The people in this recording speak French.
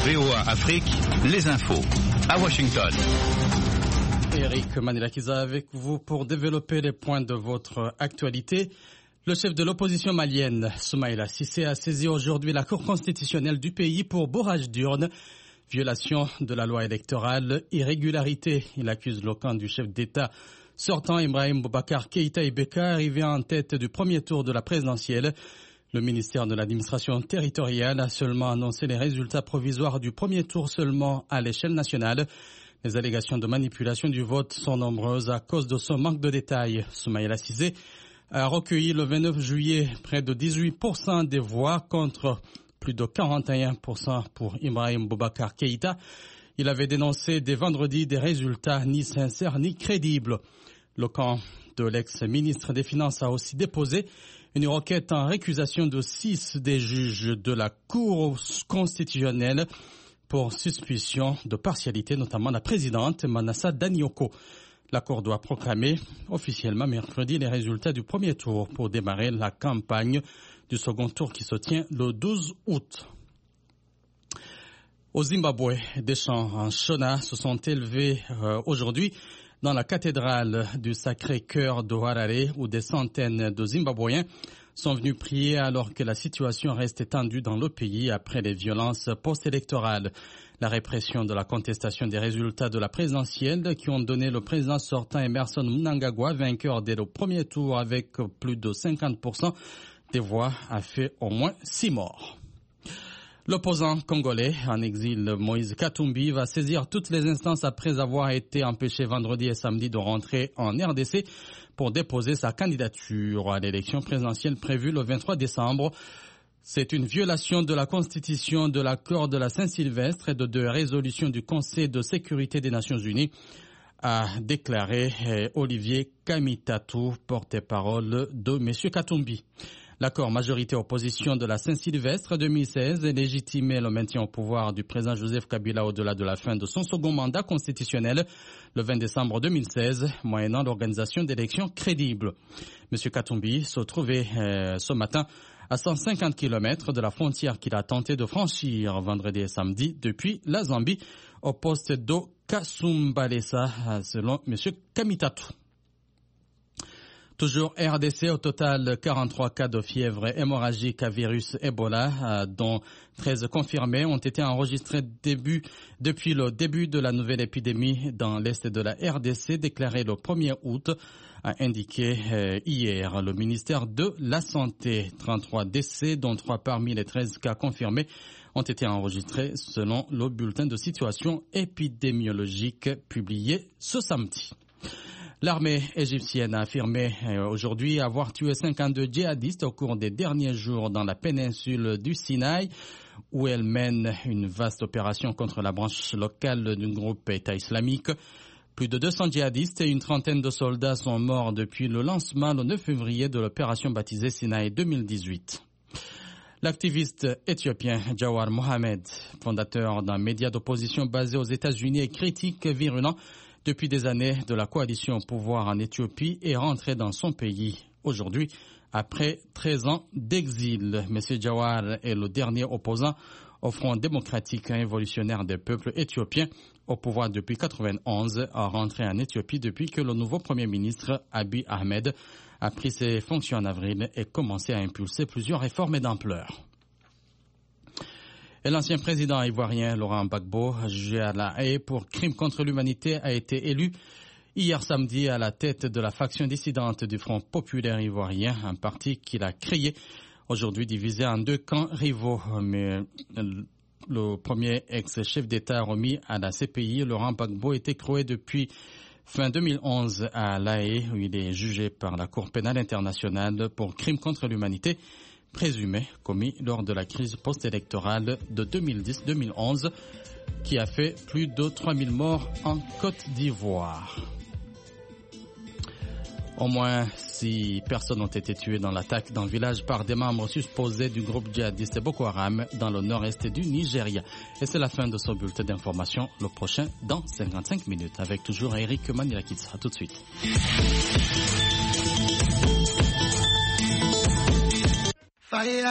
VOA Afrique, les infos. À Washington. Eric Manilakiza avec vous pour développer les points de votre actualité. Le chef de l'opposition malienne, Soumaïla Cissé, a saisi aujourd'hui la Cour constitutionnelle du pays pour bourrage d'urnes, violation de la loi électorale, irrégularité. Il accuse le camp du chef d'État sortant Ibrahim Boubacar Keïta Ibeka, arrivé en tête du premier tour de la présidentielle. Le ministère de l'administration territoriale a seulement annoncé les résultats provisoires du premier tour seulement à l'échelle nationale. Les allégations de manipulation du vote sont nombreuses à cause de son manque de détails. Soumaïla Cissé a recueilli le 29 juillet près de 18% des voix contre plus de 41% pour Ibrahim Boubacar Keïta. Il avait dénoncé dès vendredi des résultats ni sincères ni crédibles. Le camp de l'ex-ministre des Finances a aussi déposé une requête en récusation de 6 des juges de la Cour constitutionnelle pour suspicion de partialité, notamment la présidente Manassa Danioko. La Cour doit proclamer officiellement mercredi les résultats du premier tour pour démarrer la campagne du second tour qui se tient le 12 août. Au Zimbabwe, des chants en Shona se sont élevés aujourd'hui dans la cathédrale du Sacré-Cœur de Harare où des centaines de Zimbabwéens sont venus prier alors que la situation reste tendue dans le pays après les violences post-électorales. La répression de la contestation des résultats de la présidentielle qui ont donné le président sortant Emmerson Mnangagwa vainqueur dès le premier tour avec plus de 50% des voix a fait au moins 6 morts. L'opposant congolais en exil Moïse Katumbi va saisir toutes les instances après avoir été empêché vendredi et samedi de rentrer en RDC pour déposer sa candidature à l'élection présidentielle prévue le 23 décembre. C'est une violation de la Constitution, de l'accord de la Saint-Sylvestre et de 2 résolutions du Conseil de sécurité des Nations Unies, a déclaré Olivier Kamitatu, porte-parole de M. Katumbi. L'accord majorité-opposition de la Saint-Sylvestre 2016 légitimait le maintien au pouvoir du président Joseph Kabila au-delà de la fin de son second mandat constitutionnel le 20 décembre 2016, moyennant l'organisation d'élections crédibles. M. Katumbi se trouvait ce matin à 150 km de la frontière qu'il a tenté de franchir vendredi et samedi depuis la Zambie au poste de Kasumbalesa, selon M. Kamitatu. Toujours RDC, au total 43 cas de fièvre hémorragique à virus Ebola, dont 13 confirmés, ont été enregistrés depuis le début de la nouvelle épidémie dans l'est de la RDC, déclaré le 1er août, a indiqué hier le ministère de la Santé. 33 décès, dont 3 parmi les 13 cas confirmés, ont été enregistrés selon le bulletin de situation épidémiologique publié ce samedi. L'armée égyptienne a affirmé aujourd'hui avoir tué 52 djihadistes au cours des derniers jours dans la péninsule du Sinaï, où elle mène une vaste opération contre la branche locale du groupe État islamique. Plus de 200 djihadistes et une trentaine de soldats sont morts depuis le lancement le 9 février de l'opération baptisée Sinaï 2018. L'activiste éthiopien Jawar Mohamed, fondateur d'un média d'opposition basé aux États-Unis et critique virulent depuis des années de la coalition au pouvoir en Éthiopie, est rentré dans son pays aujourd'hui après 13 ans d'exil. M. Jawar est le dernier opposant au Front démocratique révolutionnaire des peuples éthiopiens au pouvoir depuis 1991, a rentré en Éthiopie depuis que le nouveau Premier ministre Abiy Ahmed a pris ses fonctions en avril et commencé à impulser plusieurs réformes d'ampleur. Et l'ancien président ivoirien Laurent Gbagbo, jugé à La Haye pour crime contre l'humanité, a été élu hier samedi à la tête de la faction dissidente du Front populaire ivoirien, un parti qu'il a créé, aujourd'hui divisé en 2 camps rivaux. Mais le premier ex-chef d'État remis à la CPI, Laurent Gbagbo, était écroué depuis fin 2011 à La Haye, où il est jugé par la Cour pénale internationale pour crime contre l'humanité présumé commis lors de la crise post-électorale de 2010-2011 qui a fait plus de 3000 morts en Côte d'Ivoire. Au moins 6 personnes ont été tuées dans l'attaque d'un village par des membres supposés du groupe djihadiste Boko Haram dans le nord-est du Nigeria. Et c'est la fin de ce bulletin d'information. Le prochain dans 55 minutes avec toujours Eric Manilakiza. À tout de suite.